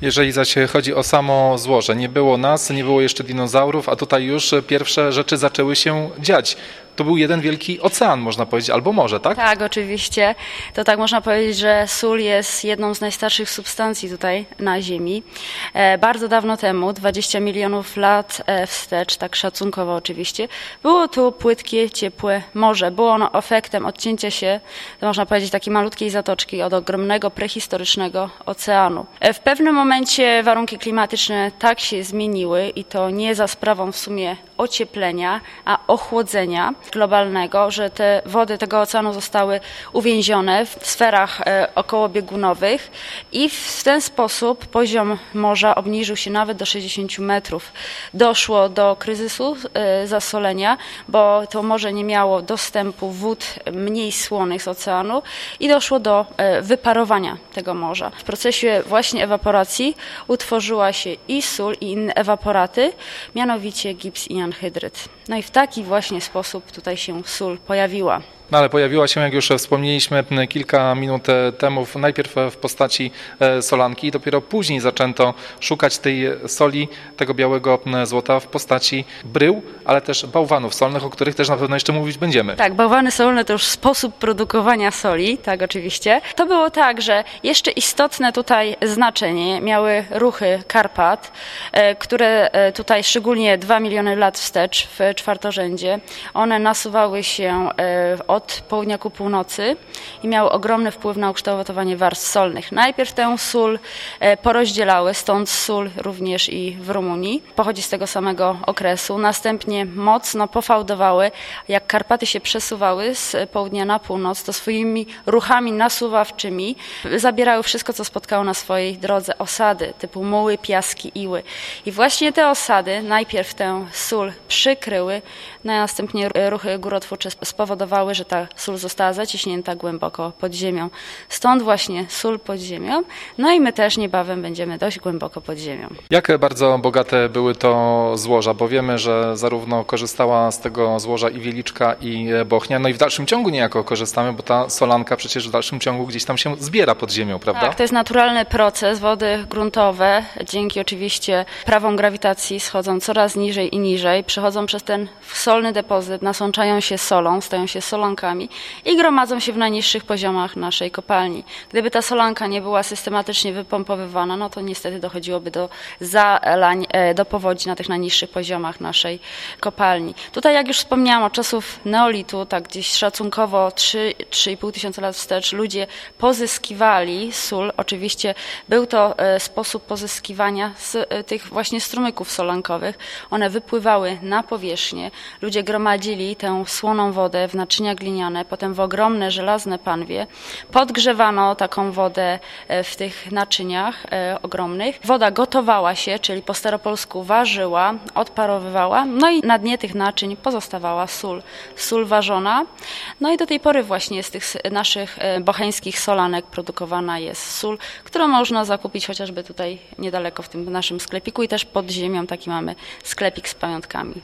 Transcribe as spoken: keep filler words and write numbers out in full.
Jeżeli zaś chodzi o samo złoże, nie było nas, nie było jeszcze dinozaurów, a tutaj już pierwsze rzeczy zaczęły się dziać. To był jeden wielki ocean, można powiedzieć, albo morze, tak? Tak, oczywiście. To tak można powiedzieć, że sól jest jedną z najstarszych substancji tutaj na Ziemi. E, bardzo dawno temu, dwadzieścia milionów lat e, wstecz, tak szacunkowo oczywiście, było tu płytkie, ciepłe morze. Było ono efektem odcięcia się, to można powiedzieć, takiej malutkiej zatoczki od ogromnego prehistorycznego oceanu. E, w pewnym momencie warunki klimatyczne tak się zmieniły i to nie za sprawą w sumie ocieplenia, a ochłodzenia globalnego, że te wody tego oceanu zostały uwięzione w sferach e, okołobiegunowych i w ten sposób poziom morza obniżył się nawet do sześćdziesięciu metrów. Doszło do kryzysu e, zasolenia, bo to morze nie miało dostępu wód mniej słonych z oceanu i doszło do e, wyparowania tego morza. W procesie właśnie ewaporacji utworzyła się i sól, i inne ewaporaty, mianowicie gips i anhydryt. No i w taki właśnie sposób tutaj się sól pojawiła. No ale pojawiła się, jak już wspomnieliśmy kilka minut temu, najpierw w postaci solanki, dopiero później zaczęto szukać tej soli, tego białego złota w postaci brył, ale też bałwanów solnych, o których też na pewno jeszcze mówić będziemy. Tak, bałwany solne to już sposób produkowania soli, tak oczywiście. To było tak, że jeszcze istotne tutaj znaczenie miały ruchy Karpat, które tutaj szczególnie dwa miliony lat wstecz w czwartorzędzie, one nasuwały się od południa ku północy i miały ogromny wpływ na ukształtowanie warstw solnych. Najpierw tę sól porozdzielały, stąd sól również i w Rumunii. Pochodzi z tego samego okresu. Następnie mocno pofałdowały. Jak Karpaty się przesuwały z południa na północ, to swoimi ruchami nasuwawczymi zabierały wszystko, co spotkało na swojej drodze. Osady typu muły, piaski, iły. I właśnie te osady najpierw tę sól przykryły, no a następnie ruchy górotwórcze spowodowały, że ta sól została zaciśnięta głęboko pod ziemią. Stąd właśnie sól pod ziemią. No i my też niebawem będziemy dość głęboko pod ziemią. Jak bardzo bogate były to złoża? Bo wiemy, że zarówno korzystała z tego złoża i Wieliczka, i Bochnia, no i w dalszym ciągu niejako korzystamy, bo ta solanka przecież w dalszym ciągu gdzieś tam się zbiera pod ziemią, prawda? Tak, to jest naturalny proces. Wody gruntowe, dzięki oczywiście prawom grawitacji, schodzą coraz niżej i niżej, przechodzą przez ten solny depozyt, nasączają się solą, stają się solankami i gromadzą się w najniższych poziomach naszej kopalni. Gdyby ta solanka nie była systematycznie wypompowywana, no to niestety dochodziłoby do zalań, do powodzi na tych najniższych poziomach naszej kopalni. Tutaj, jak już wspomniałam, od czasów neolitu, tak gdzieś szacunkowo trzy do trzech i pół tysiąca lat wstecz, ludzie pozyskiwali sól. Oczywiście był to sposób pozyskiwania z tych właśnie strumyków solankowych. One wypływały na powierzchnię. Ludzie gromadzili tę słoną wodę w naczynia gliniane, potem w ogromne żelazne panwie. Podgrzewano taką wodę w tych naczyniach e, ogromnych. Woda gotowała się, czyli po staropolsku warzyła, odparowywała, no i na dnie tych naczyń pozostawała sól. Sól ważona. No i do tej pory właśnie z tych naszych e, bocheńskich solanek produkowana jest sól, którą można zakupić chociażby tutaj niedaleko w tym naszym sklepiku i też pod ziemią taki mamy sklepik z pamiątkami.